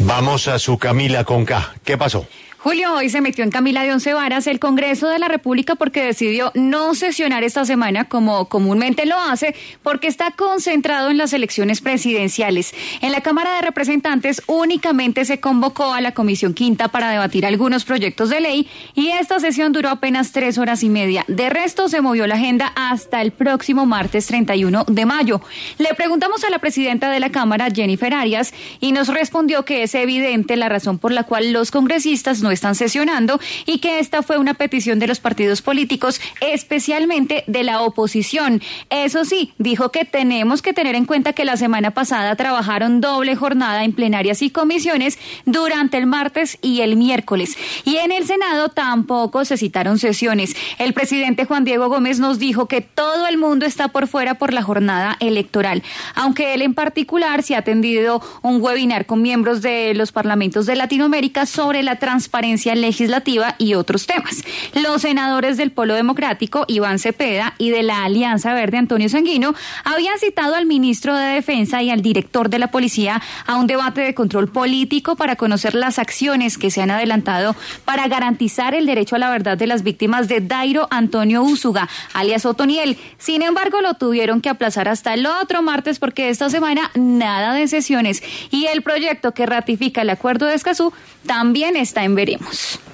Vamos a su Camila con K. ¿Qué pasó? Julio, hoy se metió en camisa de 11 varas el Congreso de la República porque decidió no sesionar esta semana como comúnmente lo hace, porque está concentrado en las elecciones presidenciales. En la Cámara de Representantes únicamente se convocó a la Comisión Quinta para debatir algunos proyectos de ley y esta sesión duró apenas 3 horas y media. De resto, se movió la agenda hasta el próximo martes 31 de mayo. Le preguntamos a la presidenta de la Cámara, Jennifer Arias, y nos respondió que es evidente la razón por la cual los congresistas no están sesionando y que esta fue una petición de los partidos políticos, especialmente de la oposición. Eso sí, dijo que tenemos que tener en cuenta que la semana pasada trabajaron doble jornada en plenarias y comisiones durante el martes y el miércoles. Y en el Senado tampoco se citaron sesiones. El presidente Juan Diego Gómez nos dijo que todo el mundo está por fuera por la jornada electoral, aunque él en particular se ha atendido un webinar con miembros de los parlamentos de Latinoamérica sobre la transparencia legislativa y otros temas. Los senadores del Polo Democrático, Iván Cepeda, y de la Alianza Verde, Antonio Sanguino, habían citado al ministro de Defensa y al director de la Policía a un debate de control político para conocer las acciones que se han adelantado para garantizar el derecho a la verdad de las víctimas de Dairo Antonio Úsuga, alias Otoniel. Sin embargo, lo tuvieron que aplazar hasta el otro martes porque esta semana nada de sesiones y el proyecto que ratifica el acuerdo de Escazú también está en veremos.